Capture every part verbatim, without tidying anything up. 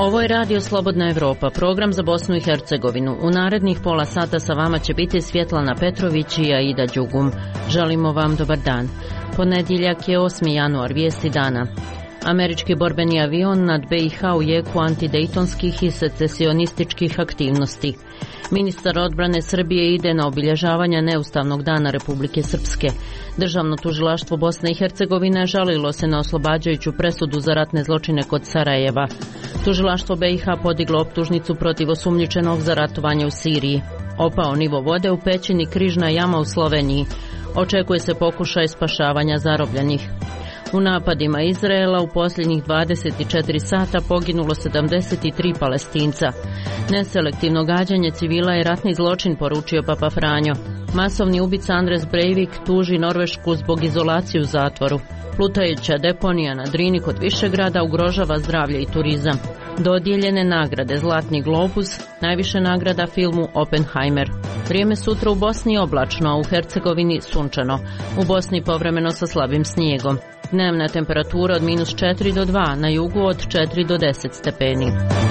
Ovo je Radio Slobodna Evropa, program za Bosnu i Hercegovinu. U narednih pola sata sa vama će biti Svjetlana Petrović i Aida Đugum. Želimo vam dobar dan. Ponedjeljak je osmi januar, vijesti dana. Američki borbeni avion nad B i H u jeku antidejtonskih i secesionističkih aktivnosti. Ministar odbrane Srbije ide na obilježavanje neustavnog dana Republike Srpske. Državno tužilaštvo Bosne i Hercegovine žalilo se na oslobađajuću presudu za ratne zločine kod Sarajeva. Tužilaštvo B i H podiglo optužnicu protiv osumnjičenog za ratovanje u Siriji. Opao nivo vode u pećini Križna jama u Sloveniji. Očekuje se pokušaj spašavanja zarobljenih. U napadima Izraela u posljednjih dvadeset četiri sata poginulo sedamdeset tri Palestinca. Neselektivno gađanje civila je ratni zločin, poručio Papa Franjo. Masovni ubica Andres Breivik tuži Norvešku zbog izolacije u zatvoru. Plutajuća deponija na Drini kod Višegrada ugrožava zdravlje i turizam. Dodijeljene nagrade Zlatni globus, najviše nagrada filmu Oppenheimer. Vrijeme sutra u Bosni oblačno, a u Hercegovini sunčano. U Bosni povremeno sa slabim snijegom. Dnevna temperatura od minus četiri do dva, na jugu od četiri do deset stepeni.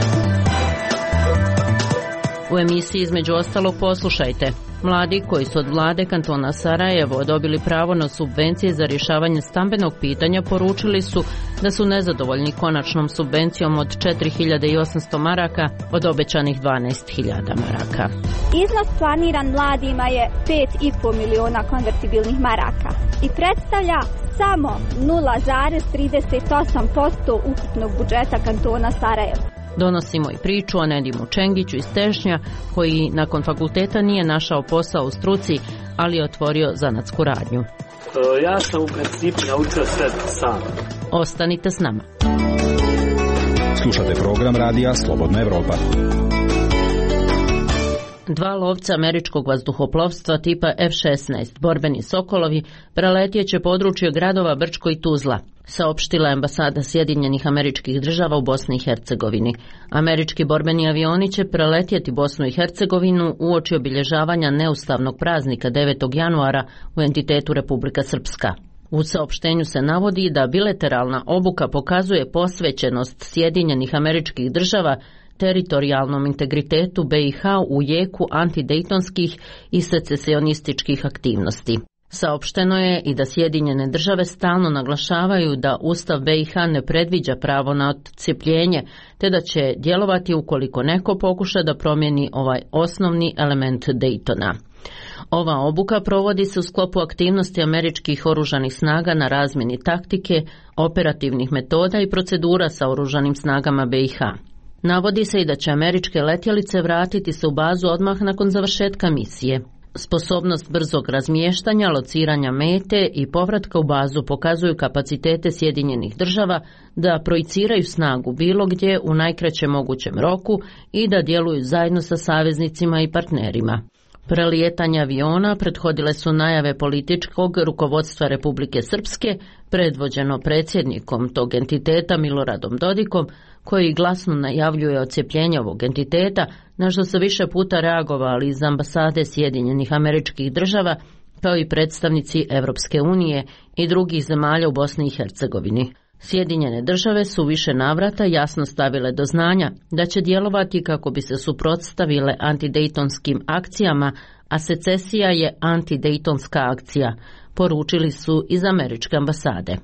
U emisiji između ostalog poslušajte. Mladi koji su od vlade kantona Sarajevo dobili pravo na subvencije za rješavanje stambenog pitanja poručili su da su nezadovoljni konačnom subvencijom od četiri hiljade osamsto maraka od obećanih dvanaest hiljada maraka. Iznos planiran mladima je pet i po miliona konvertibilnih maraka i predstavlja samo nula zarez trideset osam posto ukupnog budžeta kantona Sarajevo. Donosimo i priču o Nedimu Čengiću iz Tešnja, koji nakon fakulteta nije našao posao u struci, ali je otvorio zanatsku radnju. Ja sam u principu naučio sve sam. Ostanite s nama. Slušate program Radija Slobodna Evropa. Dva lovca američkog vazduhoplovstva tipa F šesnaest, borbeni Sokolovi, preletjet će područje gradova Brčko i Tuzla, saopštila ambasada Sjedinjenih Američkih Država u Bosni i Hercegovini. Američki borbeni avioni će preletjeti Bosnu i Hercegovinu uoči obilježavanja neustavnog praznika devetog januara u entitetu Republika Srpska. U saopštenju se navodi da bilateralna obuka pokazuje posvećenost Sjedinjenih Američkih Država teritorijalnom integritetu B i H u jeku antidejtonskih i secesionističkih aktivnosti. Saopšteno je i da Sjedinjene Države stalno naglašavaju da Ustav B i H ne predviđa pravo na odcijepljenje, te da će djelovati ukoliko neko pokuša da promijeni ovaj osnovni element Daytona. Ova obuka provodi se u sklopu aktivnosti američkih oružanih snaga na razmjeni taktike, operativnih metoda i procedura sa oružanim snagama B i H. Navodi se i da će američke letjelice vratiti se u bazu odmah nakon završetka misije. Sposobnost brzog razmještanja, lociranja mete i povratka u bazu pokazuju kapacitete Sjedinjenih Država da projiciraju snagu bilo gdje u najkraćem mogućem roku i da djeluju zajedno sa saveznicima i partnerima. Prelijetanje aviona prethodile su najave političkog rukovodstva Republike Srpske, predvođeno predsjednikom tog entiteta Miloradom Dodikom, koji glasno najavljuje odcijepljenje ovog entiteta, na što su više puta reagovali iz ambasade Sjedinjenih Američkih Država, kao i predstavnici Europske unije i drugih zemalja u Bosni i Hercegovini. Sjedinjene Države su više navrata jasno stavile do znanja da će djelovati kako bi se suprotstavile antidejtonskim akcijama, a secesija je antidejtonska akcija, poručili su iz američke ambasade.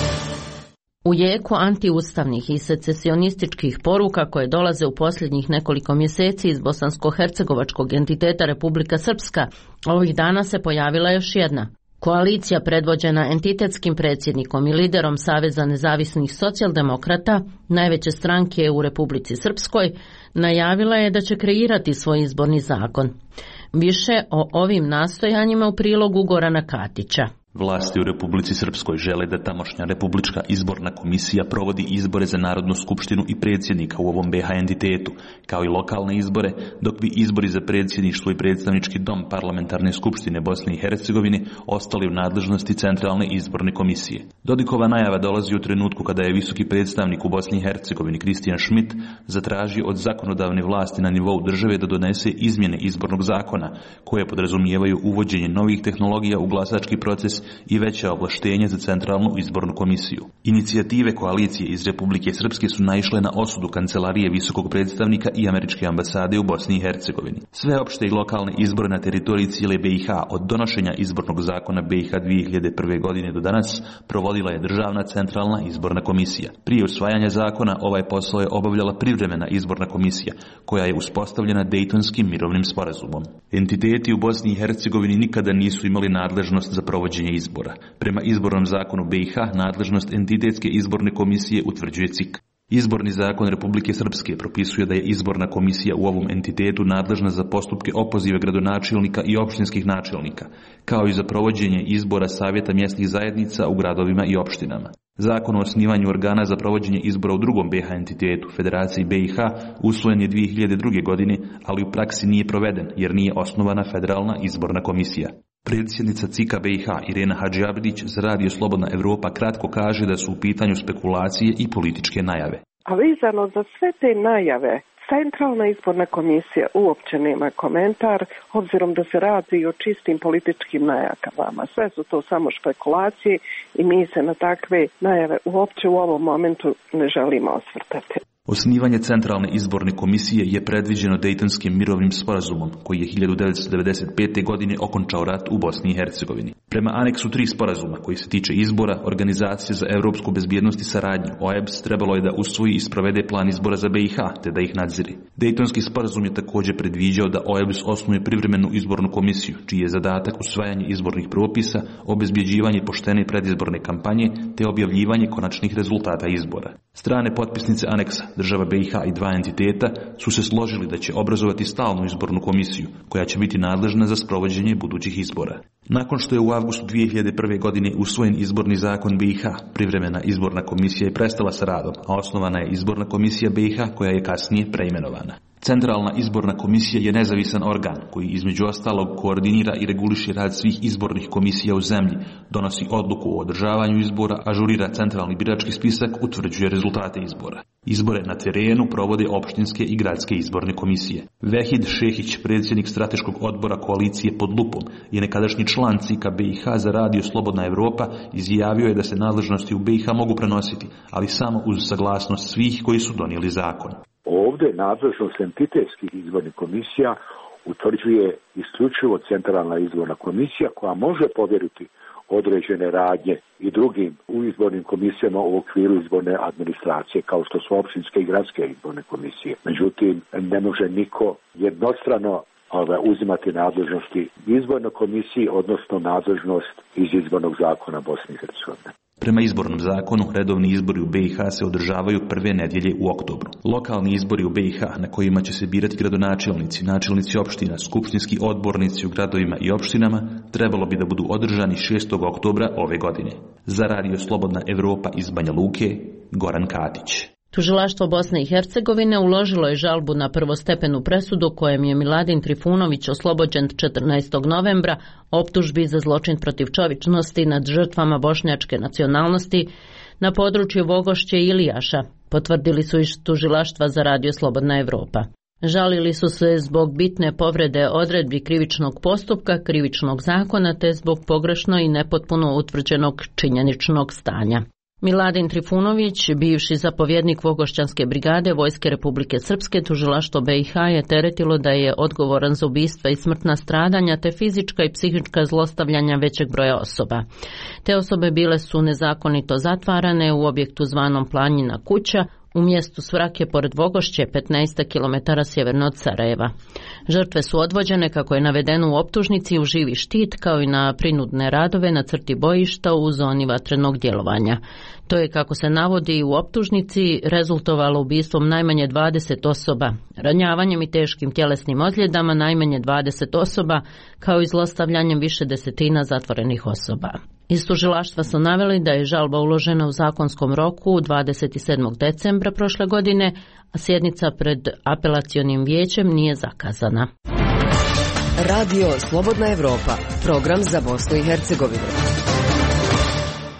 U jeku antiustavnih i secesionističkih poruka koje dolaze u posljednjih nekoliko mjeseci iz bosansko-hercegovačkog entiteta Republika Srpska, ovih dana se pojavila još jedna. Koalicija predvođena entitetskim predsjednikom i liderom Saveza nezavisnih socijaldemokrata, najveće stranke u Republici Srpskoj, najavila je da će kreirati svoj izborni zakon. Više o ovim nastojanjima u prilogu Gorana Katića. Vlasti u Republici Srpskoj žele da tamošnja Republička izborna komisija provodi izbore za Narodnu skupštinu i predsjednika u ovom B H entitetu, kao i lokalne izbore, dok bi izbori za predsjedništvo i predstavnički dom Parlamentarne skupštine Bosne i Hercegovine ostali u nadležnosti Centralne izborne komisije. Dodikova najava dolazi u trenutku kada je visoki predstavnik u Bosni i Hercegovini Kristijan Schmidt zatražio od zakonodavne vlasti na nivou države da donese izmjene izbornog zakona, koje podrazumijevaju uvođenje novih tehnologija u glasački proces i veća ovlaštenja za Centralnu izbornu komisiju. Inicijative koalicije iz Republike Srpske su naišle na osudu Kancelarije visokog predstavnika i američke ambasade u Bosni i Hercegovini. Sve opšte i lokalne izbore na teritoriji cijele B i H od donošenja izbornog zakona B i H dvije hiljade prve. godine do danas provodila je Državna centralna izborna komisija. Prije usvajanja zakona ovaj posao je obavljala privremena izborna komisija, koja je uspostavljena Dejtonskim mirovnim sporazumom. Entiteti u Bosni i Hercegovini nikada nisu imali nadležnost za provođenje izbora. Prema izbornom zakonu B i H nadležnost entitetske izborne komisije utvrđuje C I K. Izborni zakon Republike Srpske propisuje da je izborna komisija u ovom entitetu nadležna za postupke opoziva gradonačelnika i opštinskih načelnika, kao i za provođenje izbora savjeta mjesnih zajednica u gradovima i opštinama. Zakon o osnivanju organa za provođenje izbora u drugom B i H entitetu, Federaciji B i H, usvojen je dvije hiljade druge. godine, ali u praksi nije proveden jer nije osnovana Federalna izborna komisija. Predsjednica C I K-a B i H Irena Hadžiabdić za Radio Slobodna Evropa kratko kaže da su u pitanju spekulacije i političke najave. A vezano za sve te najave, Centralna izborna komisija uopće nema komentar, obzirom da se radi o čistim političkim najavama. Sve su to samo špekulacije i mi se na takve najave uopće u ovom momentu ne želimo osvrtati. Osnivanje Centralne izborne komisije je predviđeno Dejtonskim mirovnim sporazumom, koji je hiljadu devetsto devedeset pete. godine okončao rat u Bosni i Hercegovini. Prema aneksu tri sporazuma, koji se tiče izbora, Organizacije za europsku bezbjednost i saradnju, O E B S, trebalo je da usvoji i sprovede plan izbora za B i H, te da ih nadzire. Dejtonski sporazum je također predviđao da O E B S osnuje privremenu izbornu komisiju, čiji je zadatak usvajanje izbornih propisa, obezbjeđivanje poštene predizborne kampanje, te objavljivanje konačnih rezultata izbora. Strane potpisnice aneksa, država B i H i dva entiteta, su se složili da će obrazovati stalnu izbornu komisiju, koja će biti nadležna za sprovođenje budućih izbora. Nakon što je u avgustu dvije hiljade prve. godine usvojen izborni zakon B i H, privremena izborna komisija je prestala sa radom, a osnovana je izborna komisija B i H, koja je kasnije preimenovana. Centralna izborna komisija je nezavisan organ koji između ostalog koordinira i reguliše rad svih izbornih komisija u zemlji, donosi odluku o održavanju izbora, ažurira centralni birački spisak, utvrđuje rezultate izbora. Izbore na terenu provode opštinske i gradske izborne komisije. Vehid Šehić, predsjednik strateškog odbora koalicije Pod lupom, je nekadašnji član C I K-a B i H za Radio Slobodna Evropa, izjavio je da se nadležnosti u B i H mogu prenositi, ali samo uz saglasnost svih koji su donijeli zakon. Ovdje nadležnost entitetskih izbornih komisija utvrđuje isključivo Centralna izborna komisija, koja može povjeriti određene radnje i drugim u izbornim komisijama u okviru izborne administracije, kao što su općinske i gradske izborne komisije. Međutim, ne može niko jednostrano ove, uzimati nadležnosti izbornoj komisiji, odnosno nadležnost iz izbornog zakona Bosne i Hercegovine. Prema izbornom zakonu, redovni izbori u B i H se održavaju prve nedjelje u oktobru. Lokalni izbori u B i H, na kojima će se birati gradonačelnici, načelnici opština, skupštinski odbornici u gradovima i opštinama, trebalo bi da budu održani šestog oktobra ove godine. Za Radio Slobodna Evropa iz Banja Luke, Goran Katić. Tužilaštvo Bosne i Hercegovine uložilo je žalbu na prvostepenu presudu kojem je Miladin Trifunović oslobođen četrnaestog novembra optužbi za zločin protiv čovječnosti nad žrtvama bošnjačke nacionalnosti na području Vogošće i Ilijaša, potvrdili su iz Tužilaštva za Radio Slobodna Evropa. Žalili su se zbog bitne povrede odredbi krivičnog postupka, krivičnog zakona te zbog pogrešno i nepotpuno utvrđenog činjeničnog stanja. Miladin Trifunović, bivši zapovjednik Vogošćanske brigade Vojske Republike Srpske, tužilaštvo B i H je teretilo da je odgovoran za ubistva i smrtna stradanja te fizička i psihička zlostavljanja većeg broja osoba. Te osobe bile su nezakonito zatvarane u objektu zvanom Planjina kuća, u mjestu Svrake pored Vogošće, petnaest kilometara sjeverno od Sarajeva. Žrtve su odvođene, kako je navedeno u optužnici, u živi štit, kao i na prinudne radove na crti bojišta u zoni vatrenog djelovanja. To je, kako se navodi u optužnici, rezultovalo ubistvom najmanje dvadeset osoba, ranjavanjem i teškim tjelesnim ozljedama najmanje dvadeset osoba, kao i zlostavljanjem više desetina zatvorenih osoba. Iz tužilaštva su naveli da je žalba uložena u zakonskom roku dvadeset sedmog decembra prošle godine, a sjednica pred apelacionim vijećem nije zakazana. Radio Slobodna Evropa, program za Bosnu i Hercegovinu.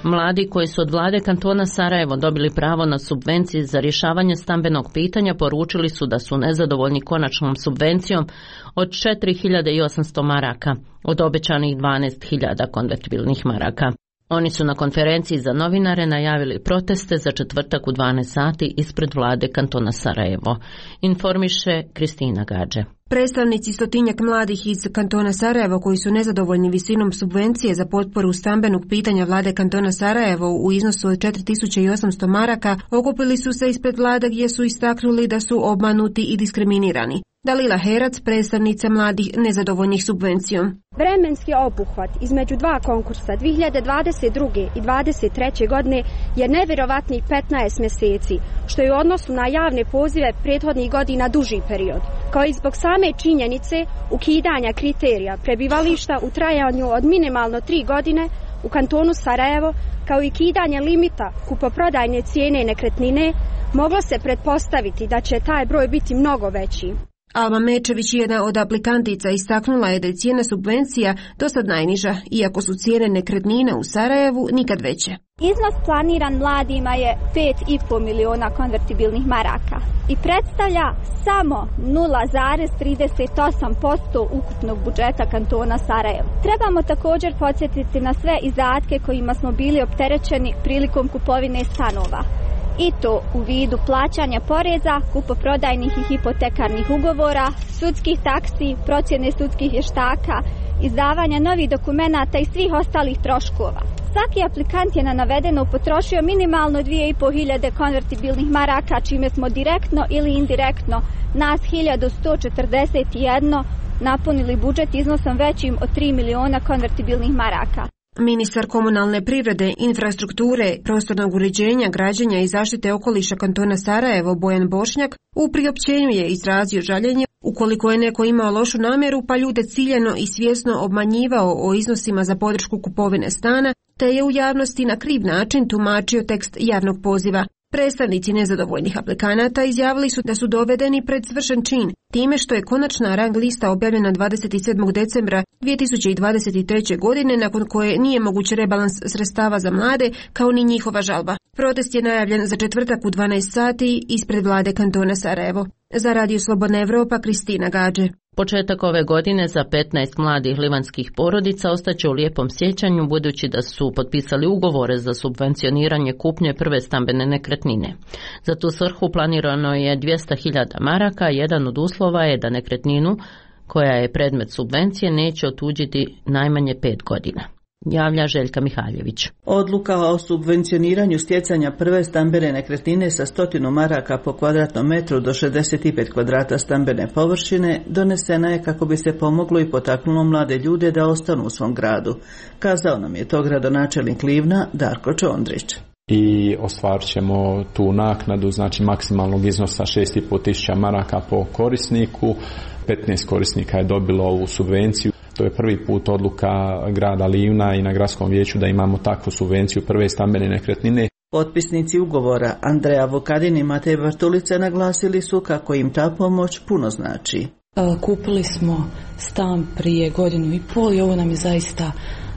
Mladi koji su od vlade kantona Sarajevo dobili pravo na subvencije za rješavanje stambenog pitanja poručili su da su nezadovoljni konačnom subvencijom od četiri hiljade osamsto maraka, od obećanih dvanaest hiljada konvertibilnih maraka. Oni su na konferenciji za novinare najavili proteste za četvrtak u dvanaest sati ispred vlade kantona Sarajevo, informiše Kristina Gađe. Predstavnici stotinjak mladih iz kantona Sarajevo koji su nezadovoljni visinom subvencije za potporu stambenog pitanja vlade kantona Sarajevo u iznosu od četiri tisuće osamsto maraka okupili su se ispred vlade gdje su istaknuli da su obmanuti i diskriminirani. Dalila Herac, predstavnica mladih nezadovoljnih subvencijom. Vremenski obuhvat između dva konkursa dvije hiljade dvadeset druge. i dvadeset treće. godine je nevjerovatnih petnaest mjeseci, što je u odnosu na javne pozive prethodnih godina duži period, kao i zbog same činjenice ukidanja kriterija prebivališta u trajanju od minimalno tri godine u kantonu Sarajevo, kao i ukidanje limita kupoprodajne cijene nekretnine, moglo se pretpostaviti da će taj broj biti mnogo veći. Alma Mečević, jedna od aplikantica, istaknula je da je cijena subvencija dosad najniža, iako su cijene nekretnina u Sarajevu nikad veće. Iznos planiran mladima je pet i po miliona konvertibilnih maraka i predstavlja samo nula zarez trideset osam posto ukupnog budžeta kantona Sarajevo. Trebamo također podsjetiti na sve izdatke kojima smo bili opterećeni prilikom kupovine stanova. I to u vidu plaćanja poreza, kupoprodajnih i hipotekarnih ugovora, sudskih taksi, procjene sudskih vještaka, izdavanja novih dokumenata i svih ostalih troškova. Svaki aplikant je na navedeno potrošio minimalno dvije i po hiljade konvertibilnih maraka, čime smo direktno ili indirektno nas hiljadu sto četrdeset jedan napunili budžet iznosom većim od tri miliona konvertibilnih maraka. Ministar komunalne privrede, infrastrukture, prostornog uređenja, građenja i zaštite okoliša kantona Sarajevo Bojan Bošnjak u priopćenju je izrazio žaljenje ukoliko je neko imao lošu namjeru pa ljude ciljano i svjesno obmanjivao o iznosima za podršku kupovine stana, te je u javnosti na kriv način tumačio tekst javnog poziva. Predstavnici nezadovoljnih aplikanata izjavili su da su dovedeni pred svršen čin, time što je konačna rang lista objavljena dvadeset sedmog decembra dvije tisuće dvadeset treće. godine, nakon koje nije moguć rebalans sredstava za mlade, kao ni njihova žalba. Protest je najavljen za četvrtak u dvanaest sati ispred vlade kantona Sarajevo. Za Radio Slobodna Evropa, Kristina Gađe. Početak ove godine za petnaest mladih livanskih porodica ostaće u lijepom sjećanju budući da su potpisali ugovore za subvencioniranje kupnje prve stambene nekretnine. Za tu svrhu planirano je dvjesto hiljada maraka, jedan od uslova je da nekretninu koja je predmet subvencije neće otuđiti najmanje pet godina. Javlja Željka Mihaljević. Odluka o subvencioniranju stjecanja prve stambene nekretnine sa stotinu maraka po kvadratnom metru do šezdeset pet kvadrata stambene površine donesena je kako bi se pomoglo i potaknulo mlade ljude da ostanu u svom gradu. Kazao nam je to gradonačelnik Livna Darko Čondrić. I ostvarit ćemo tu naknadu, znači maksimalnog iznosa šest i pol tisuća maraka po korisniku. petnaest korisnika je dobilo ovu subvenciju. To je prvi put odluka grada Livna i na gradskom vijeću da imamo takvu subvenciju prve stambene nekretnine. Potpisnici ugovora Andreja Vukadin i Matej Bartulica naglasili su kako im ta pomoć puno znači. Kupili smo stan prije godinu i pol i ovo nam je zaista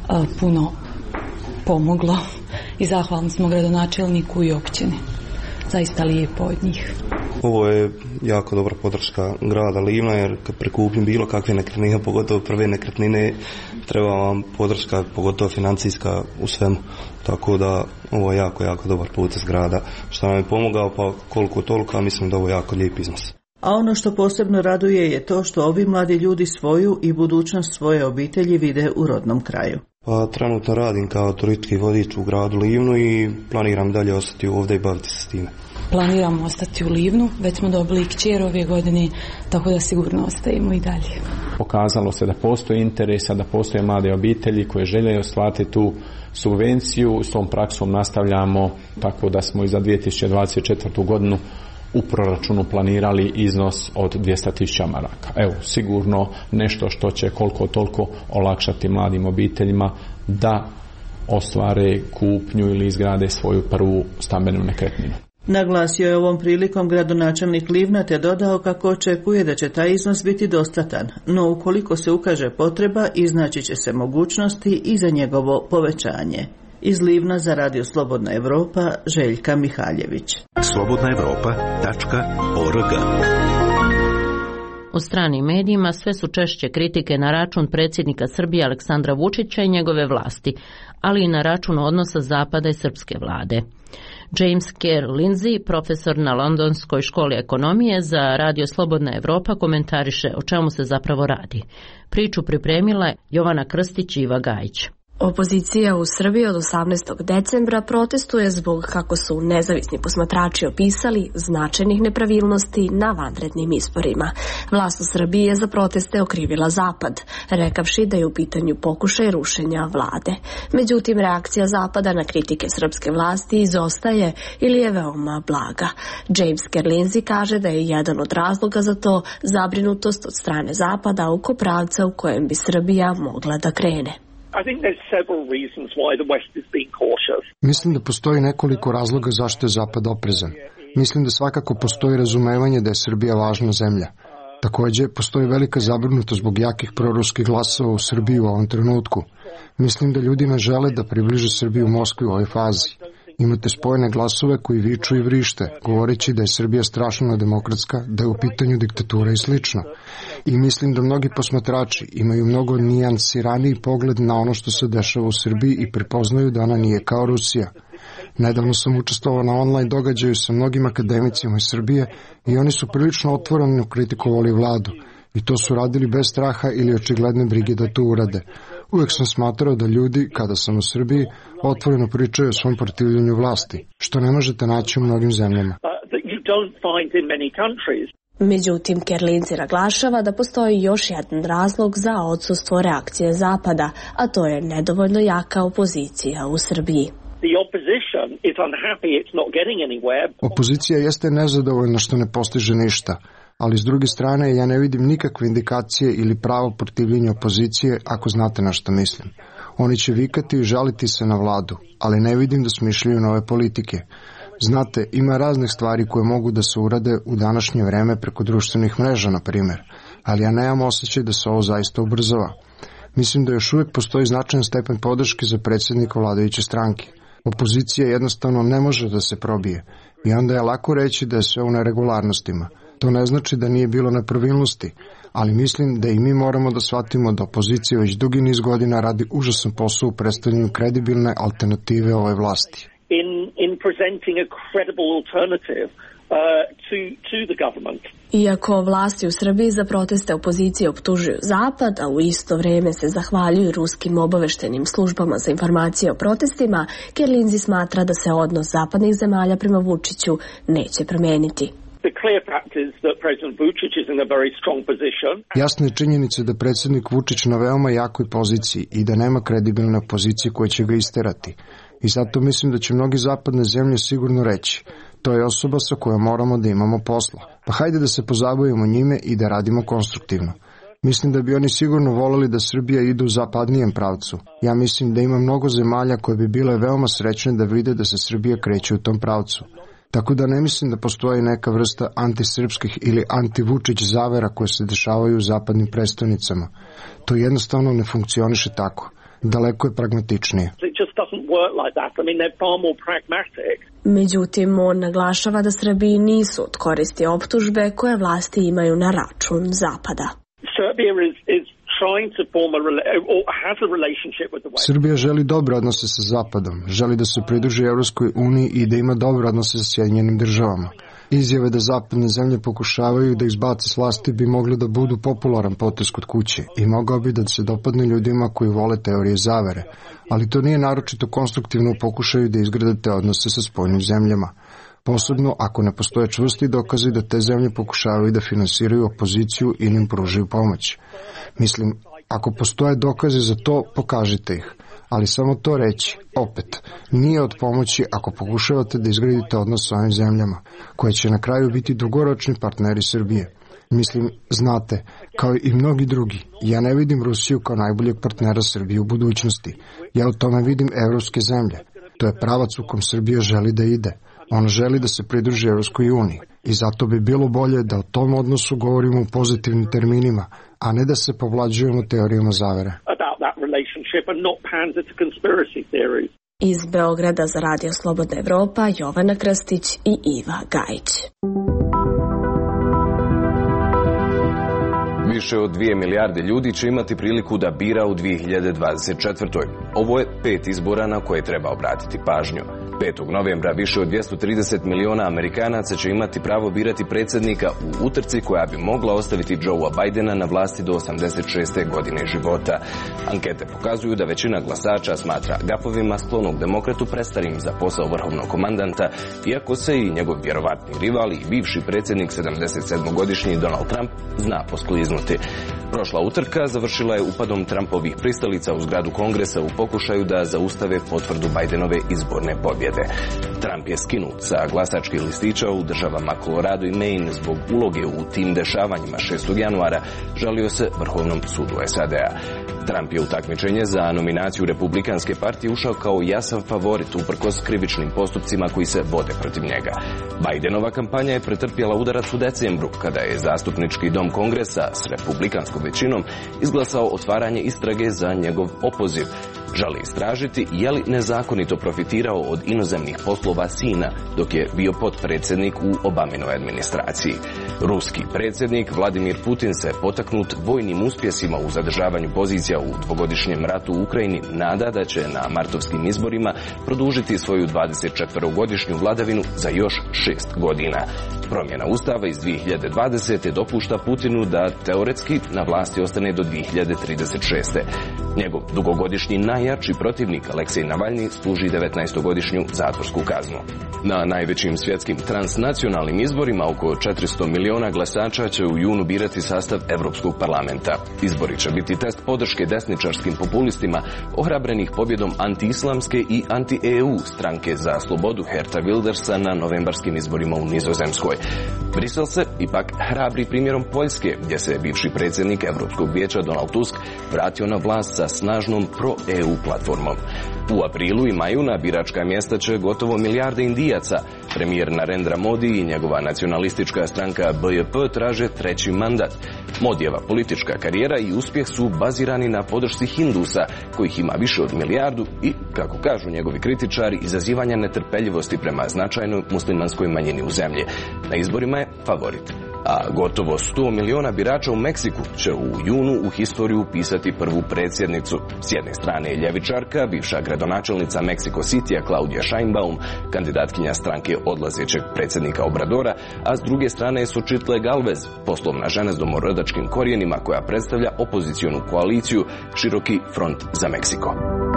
puno pomoglo i zahvalni smo gradonačelniku i općini. Zaista lijepo od njih. Ovo je jako dobra podrška grada Livna jer kad prikupim bilo kakve nekretnine, pogotovo prve nekretnine, treba vam podrška, pogotovo financijska u svemu. Tako da ovo je jako, jako dobar put iz grada. Što nam je pomogao pa koliko toliko, a mislim da ovo je jako lijep iznos. A ono što posebno raduje je to što ovi mladi ljudi svoju i budućnost svoje obitelji vide u rodnom kraju. Pa trenutno radim kao turistički vodič u gradu Livnu i planiram dalje ostati ovdje i baviti se s time. Planiramo ostati u Livnu, već smo dobili kćer ove godine, tako da sigurno ostajemo i dalje. Pokazalo se da postoji interesa, da postoje mlade obitelji koje žele ostvariti tu subvenciju. S tom praksom nastavljamo, tako da smo i za dvije tisuće dvadeset četvrtu. godinu u proračunu planirali iznos od dvjesto tisuća maraka. Evo, sigurno nešto što će koliko toliko olakšati mladim obiteljima da ostvare kupnju ili izgrade svoju prvu stambenu nekretninu. Naglasio je ovom prilikom gradonačelnik Livna te dodao kako očekuje da će taj iznos biti dostatan, no ukoliko se ukaže potreba, iznaći će se mogućnosti i za njegovo povećanje. Iz Livna za Radio Slobodna Evropa, Željka Mihaljević. slobodna evropa tačka org. U stranim medijima sve su češće kritike na račun predsjednika Srbije Aleksandra Vučića i njegove vlasti, ali i na račun odnosa Zapada i srpske vlade. James Kerr Lindsay, profesor na Londonskoj školi ekonomije za Radio Slobodna Evropa, komentariše o čemu se zapravo radi. Priču pripremila je Jovana Krstić i Iva Gajić. Opozicija u Srbiji od osamnaestog decembra protestuje zbog, kako su nezavisni posmatrači opisali, značajnih nepravilnosti na vanrednim izborima. Vlast u Srbiji je za proteste okrivila Zapad, rekavši da je u pitanju pokušaj rušenja vlade. Međutim, reakcija Zapada na kritike srpske vlasti izostaje ili je veoma blaga. James Kerr Lindsay kaže da je jedan od razloga za to zabrinutost od strane Zapada oko pravca u kojem bi Srbija mogla da krene. Mislim da postoji nekoliko razloga zašto je Zapad oprezan. Mislim da svakako postoji razumevanje da je Srbija važna zemlja. Takođe, postoji velika zabrinutost zbog jakih proruskih glasova u Srbiji u ovom trenutku. Mislim da ljudi ne žele da približe Srbiju Moskvi u ovoj fazi. Imate spojene glasove koji viču i vrište, govoreći da je Srbija strašno demokratska, da je u pitanju diktatura i slično. I mislim da mnogi posmatrači imaju mnogo nijansiraniji pogled na ono što se dešava u Srbiji i prepoznaju da ona nije kao Rusija. Nedavno sam učestvovao na online događaju sa mnogim akademicima iz Srbije i oni su prilično otvoreno kritikovali vladu. I to su radili bez straha ili očigledne brige da to urade. Uvijek sam smatrao da ljudi, kada sam u Srbiji, otvoreno pričaju o svom protivljenju vlasti, što ne možete naći u mnogim zemljama. Međutim, Kerr Lindsay naglašava da postoji još jedan razlog za odsustvo reakcije Zapada, a to je nedovoljno jaka opozicija u Srbiji. Opozicija jeste nezadovoljna što ne postiže ništa, ali s druge strane ja ne vidim nikakve indikacije ili pravo protivljenja opozicije, ako znate na što mislim. Oni će vikati i žaliti se na vladu, ali ne vidim da smišljaju nove politike. Znate, ima raznih stvari koje mogu da se urade u današnje vreme preko društvenih mreža, na primjer, ali ja nemam osjećaj da se ovo zaista ubrzava. Mislim da još uvijek postoji značajan stepen podrške za predsjednika vladajuće stranke. Opozicija jednostavno ne može da se probije i onda je lako reći da je sve u neregularnostima. To ne znači da nije bilo nepravilnosti, ali mislim da i mi moramo da shvatimo da opozicija već dugi niz godina radi užasan posao u predstavljanju kredibilne alternative ovoj vlasti. In, in presenting a credible alternative uh, to, to the government. Iako vlasti u Srbiji za proteste opozicije optužuju Zapad, a u isto vrijeme se zahvaljuju ruskim obaveštenim službama za informacije o protestima, Kerr Lindsay smatra da se odnos zapadnih zemalja prema Vučiću neće promijeniti. Jasna je činjenica da predsjednik Vučić na veoma jakoj poziciji i da nema kredibilne opozicije koje će ga isterati. I zato mislim da će mnogi zapadne zemlje sigurno reći, to je osoba sa kojom moramo da imamo posla. Pa hajde da se pozabavimo njime i da radimo konstruktivno. Mislim da bi oni sigurno voleli da Srbija ide u zapadnijem pravcu. Ja mislim da ima mnogo zemalja koje bi bile veoma srećne da vide da se Srbija kreće u tom pravcu. Tako da ne mislim da postoji neka vrsta antisrpskih ili anti-Vučić zavera koje se dešavaju u zapadnim prestolnicama. To jednostavno ne funkcioniše tako. Daleko je pragmatičnije. Međutim, on naglašava da Srbiji nisu od koristi optužbe koje vlasti imaju na račun Zapada. Srbija želi dobre odnose sa Zapadom, želi da se pridruži Evropskoj uniji i da ima dobre odnose sa Sjedinjenim državama. Izjave da zapadne zemlje pokušavaju da izbace s vlasti bi mogli da budu popularan potez kod kuće i mogao bi da se dopadne ljudima koji vole teorije zavere, ali to nije naročito konstruktivno u pokušaju da izgrade te odnose sa spoljnim zemljama. Posebno ako ne postoje čvrsti dokazi da te zemlje pokušavaju da finansiraju opoziciju ili im pružaju pomoć. Mislim, ako postoje dokaze za to, pokažite ih. Ali samo to reći, opet, nije od pomoći ako pokušavate da izgradite odnos sa ovim zemljama, koje će na kraju biti dugoročni partneri Srbije. Mislim, znate, kao i mnogi drugi, ja ne vidim Rusiju kao najboljeg partnera Srbije u budućnosti. Ja u tome vidim evropske zemlje. To je pravac u kom Srbija želi da ide. Ona želi da se pridruži Evropskoj uniji i zato bi bilo bolje da o tom odnosu govorimo u pozitivnim terminima, a ne da se povlađujemo teorijama zavere. Iz Beograda za Radio Slobodna Evropa, Jovana Krstić i Iva Gajić. Više od dvije milijarde ljudi će imati priliku da bira u dvije hiljade dvadeset četvrtoj. Ovo je pet izbora na koje treba obratiti pažnju. petog novembra više od dvjesto trideset miliona Amerikanaca će imati pravo birati predsjednika u utrci koja bi mogla ostaviti Joea Bidena na vlasti do osamdeset šeste godine života. Ankete pokazuju da većina glasača smatra gapovima sklonog demokratu prestarim za posao vrhovnog komandanta, iako se i njegov vjerovatni rival i bivši predsjednik sedamdesetsedmogodišnji Donald Trump zna poskliznuti. Prošla utrka završila je upadom Trumpovih pristalica u zgradu Kongresa u pokušaju da zaustave potvrdu Bidenove izborne pobjede. Trump je skinut sa glasačkih listića u državama Colorado i Maine zbog uloge u tim dešavanjima šestog januara, žalio se Vrhovnom sudu S A D-a. Trump je u takmičenje za nominaciju Republikanske partije ušao kao jasan favorit uprkos krivičnim postupcima koji se vode protiv njega. Bidenova kampanja je pretrpjela udarac u decembru, kada je zastupnički dom Kongresa s republikanskom većinom izglasao otvaranje istrage za njegov opoziv. Želi istražiti je li nezakonito profitirao od inozemnih poslova sina dok je bio potpredsjednik u Obaminoj administraciji. Ruski predsjednik Vladimir Putin se potaknut vojnim uspjesima u zadržavanju pozicija u dvogodišnjem ratu u Ukrajini nada da će na martovskim izborima produžiti svoju dvadesetčetverogodišnju vladavinu za još šest godina. Promjena ustava iz dvije hiljade dvadesete dopušta Putinu da teoretski na vlasti ostane do dvije hiljade trideset šeste. Njegov dugogodišnji najjači protivnik Aleksej Navalni služi devetnaestogodišnju zatvorsku kaznu. Na najvećim svjetskim transnacionalnim izborima oko četiristo miliona glasača će u junu birati sastav Europskog parlamenta. Izbori će biti test podrške desničarskim populistima ohrabrenih pobjedom antiislamske i anti-E U stranke za slobodu Geerta Wildersa na novembarskim izborima u Nizozemskoj. Brisel se ipak hrabri primjerom Poljske, gdje se bivši predsjednik Europskog vijeća Donald Tusk vratio na vlast sa snažnom pro-E U platformom. U aprilu i maju na biračka mjesta će gotovo milijarde Indijaca. Premijer Narendra Modi i njegova nacionalistička stranka B J P traže treći mandat. Modijeva politička karijera i uspjeh su bazirani na podršci Hindusa, kojih ima više od milijardu i, kako kažu njegovi kritičari, izazivanja netrpeljivosti prema značajnoj muslimanskoj manjini u zemlji. Na izborima je favorit. A gotovo sto miliona birača u Meksiku će u junu u historiju upisati prvu predsjednicu. S jedne strane je ljevičarka, bivša gradonačelnica Mexico Citya Claudia Sheinbaum, kandidatkinja stranke odlazećeg predsjednika Obradora, a s druge strane je Xochitl Galvez, poslovna žena s domorodačkim korijenima koja predstavlja opozicionu koaliciju Široki front za Meksiko.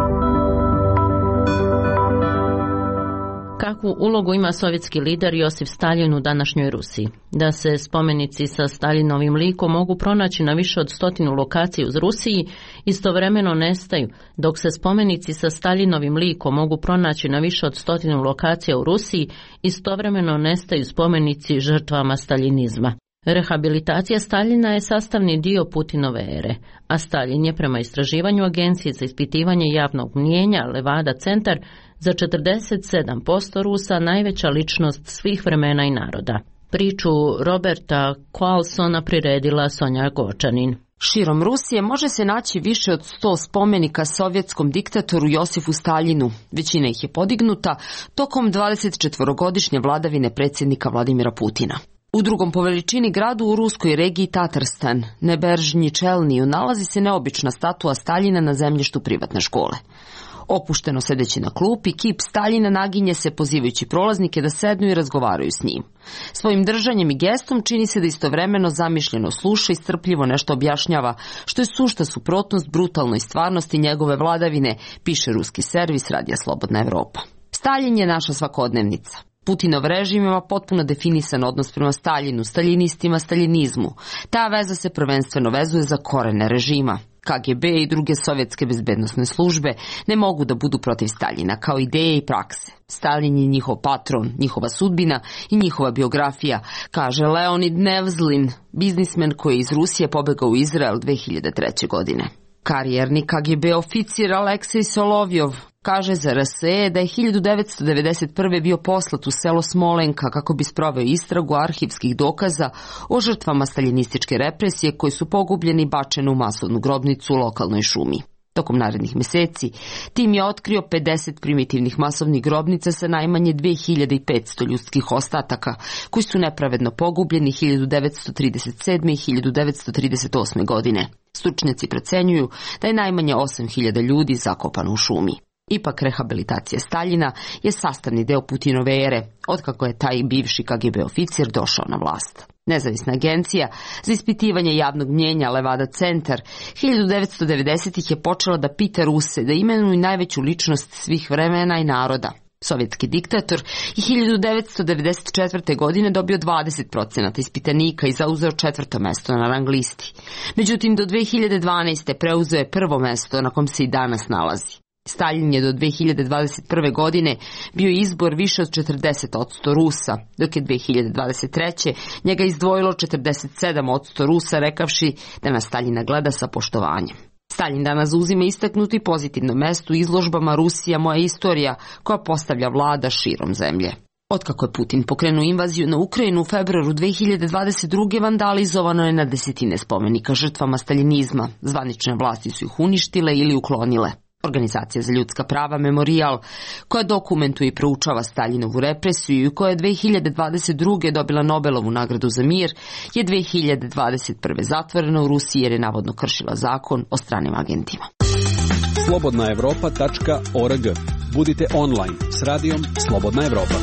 Kakvu ulogu ima sovjetski lider Josif Staljin u današnjoj Rusiji? Da se spomenici sa Staljinovim likom mogu pronaći na više od stotinu lokacija u Rusiji, istovremeno nestaju, dok se spomenici sa Staljinovim likom mogu pronaći na više od stotinu lokacija u Rusiji, istovremeno nestaju spomenici žrtvama staljinizma. Rehabilitacija Staljina je sastavni dio Putinove ere, a Staljin je prema istraživanju Agencije za ispitivanje javnog mnijenja Levada centar za četrdeset sedam posto Rusa najveća ličnost svih vremena i naroda. Priču Roberta Koalsona priredila Sonja Gočanin. Širom Rusije može se naći više od sto spomenika sovjetskom diktatoru Josifu Staljinu. Većina ih je podignuta tokom dvadesetčetvorogodišnje vladavine predsjednika Vladimira Putina. U drugom po veličini gradu u ruskoj regiji Tatarstan, Neberžnji Čelniju, nalazi se neobična statua Staljina na zemljištu privatne škole. Opušteno sedeći na klupi, kip Staljina naginje se pozivajući prolaznike da sednu i razgovaraju s njim. Svojim držanjem i gestom čini se da istovremeno zamišljeno sluša i strpljivo nešto objašnjava, što je sušta suprotnost brutalnoj stvarnosti njegove vladavine, piše ruski servis Radija Slobodna Evropa. Staljin je naša svakodnevnica. Putinov režim ima potpuno definisan odnos prema Staljinu, staljinistima, staljinizmu. Ta veza se prvenstveno vezuje za korene režima. K G B i druge sovjetske bezbednosne službe ne mogu da budu protiv Staljina kao ideje i prakse. Staljin je njihov patron, njihova sudbina i njihova biografija, kaže Leonid Nevzlin, biznismen koji je iz Rusije pobegao u Izrael dve hiljade treće. godine. Karijerni K G B oficir Aleksej Solovjov kaže za R S E da je hiljadu devetsto devedeset prve. bio poslat u selo Smolenka kako bi sproveo istragu arhivskih dokaza o žrtvama staljinističke represije koji su pogubljeni i bačeni u masovnu grobnicu u lokalnoj šumi. Tokom narednih meseci tim je otkrio pedeset primitivnih masovnih grobnica sa najmanje dve hiljade petsto ljudskih ostataka, koji su nepravedno pogubljeni hiljadu devetsto trideset sedme i hiljadu devetsto trideset osme. godine. Stručnjaci procenjuju da je najmanje osam hiljada ljudi zakopano u šumi. Ipak rehabilitacija Staljina je sastavni deo Putinove ere, otkako je taj bivši K G B oficir došao na vlast. Nezavisna agencija za ispitivanje javnog mnjenja Levada Centar hiljadu devetsto devedesetih je počela da pita Ruse da imenuju najveću ličnost svih vremena i naroda. Sovjetski diktator je hiljadu devetsto devedeset četvrte. godine dobio dvadeset procenata ispitanika i zauzeo četvrto mesto na rang listi. Međutim, do dve hiljade dvanaeste. preuzeo je prvo mesto na kom se i danas nalazi. Staljin je do dve hiljade dvadeset prve. godine bio izbor više od četrdeset posto Rusa, dok je dve hiljade dvadeset treće. njega izdvojilo četrdeset sedam posto Rusa, rekavši da na Staljina gleda sa poštovanjem. Staljin danas zauzima istaknuto i pozitivno mesto u izložbama Rusija moja istorija, koja postavlja vlada širom zemlje. Otkako je Putin pokrenuo invaziju na Ukrajinu u februaru dve hiljade dvadeset druge. vandalizovano je na desetine spomenika žrtvama staljinizma. Zvanične vlasti su ih uništile ili uklonile. Organizacija za ljudska prava Memorial, koja dokumentuje i proučava Staljinovu represiju i koja je dve hiljade dvadeset druge. dobila Nobelovu nagradu za mir, je dve hiljade dvadeset prve. zatvorena u Rusiji jer je navodno kršila zakon o stranim agentima. slobodna evropa tačka org. Budite online s radijom Slobodna Evropa.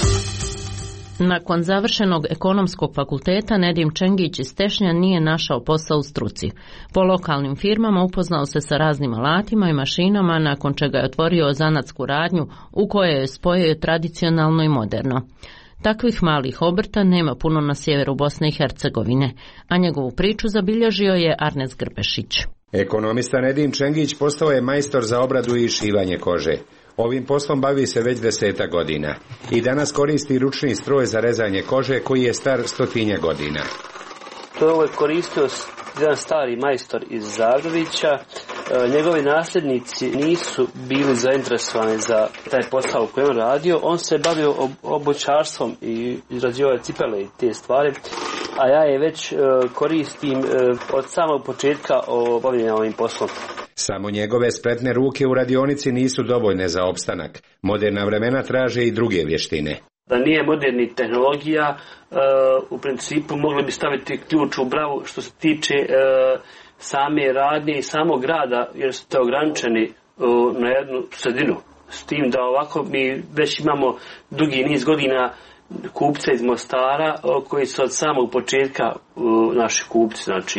Nakon završenog ekonomskog fakulteta Nedim Čengić iz Tešnja nije našao posao u struci. Po lokalnim firmama upoznao se sa raznim alatima i mašinama, nakon čega je otvorio zanatsku radnju u kojoj je spojio tradicionalno i moderno. Takvih malih obrta nema puno na sjeveru Bosne i Hercegovine, a njegovu priču zabilježio je Arnes Grbešić. Ekonomista Nedim Čengić postao je majstor za obradu i šivanje kože. Ovim poslom bavi se već deseta godina i danas koristi ručni stroj za rezanje kože koji je star stotinja godina. To je koristio jedan stari majstor iz Zadovića. Njegovi nasljednici nisu bili zainteresovani za taj posao koji on radio. On se bavio obućarstvom i izrađivao cipele i te stvari, a ja je već koristim od samog početka bavljenja ovim poslom. Samo njegove spretne ruke u radionici nisu dovoljne za opstanak. Moderna vremena traže i druge vještine. Da nije modernih tehnologija, u principu mogli bi staviti ključ u bravu što se tiče same radnje i samog rada, jer ste ograničeni na jednu sredinu. S tim da ovako mi već imamo dugi niz godina kupce iz Mostara koji su od samog početka naši kupci, znači.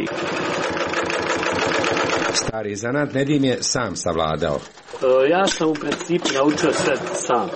Stari zanat Nedim je sam savladao. Ja sam u principu naučio sve sam.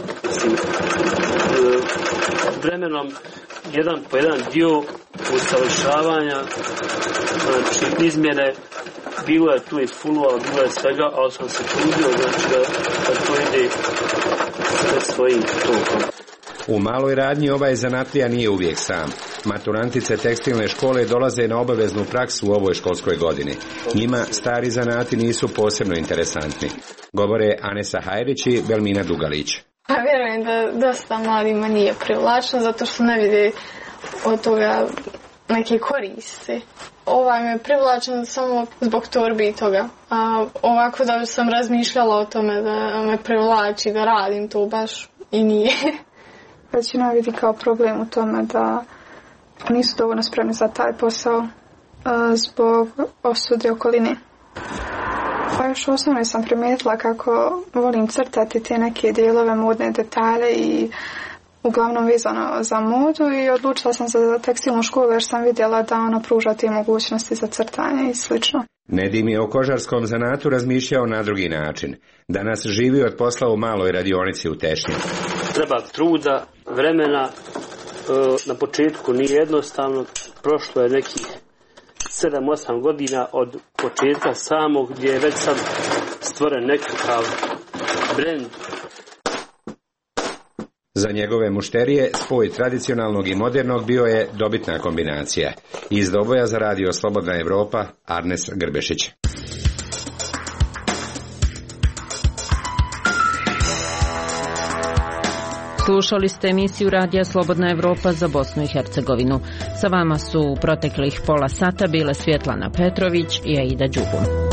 Vremenom jedan po jedan dio usavršavanja, znači izmjene, bilo je tu i fulova, bilo je svega, ali sam se trudio, znači da, da to ide sve svojim tokom. U maloj radnji ovaj zanatlija nije uvijek sam. Maturantice tekstilne škole dolaze na obaveznu praksu u ovoj školskoj godini. Njima stari zanati nisu posebno interesantni. Govore Anesa Hajrić i Belmina Dugalić. Ja vjerujem da dosta mladima nije privlačno, zato što ne vide od toga neke koristi. Ovaj me privlačan samo zbog torbi i toga. A ovako da sam razmišljala o tome da me privlači, da radim to baš i nije. Većina vidi kao problem u tome da nisu dovoljno spremni za taj posao zbog osude okoline. Pa još osnovno sam primijetila kako volim crtati te neke dijelove, modne detalje i uglavnom vezano za modu i odlučila sam se za tekstilnu školu jer sam vidjela da ona pruža te mogućnosti za crtanje i slično. Nedim je o kožarskom zanatu razmišljao na drugi način. Danas živi od posla u maloj radionici u Tešnju. Treba truda, vremena, na početku nije jednostavno, prošlo je nekih sedam osam godina od početka samog gdje je već sad stvoren nekakav brend. Za njegove mušterije spoj tradicionalnog i modernog bio je dobitna kombinacija. Iz Doboja za radio Slobodna Evropa, Arnes Grbešić. Slušali ste emisiju Radija Slobodna Evropa za Bosnu i Hercegovinu. Sa vama su u proteklih pola sata bile Svjetlana Petrović i Aida Đubun.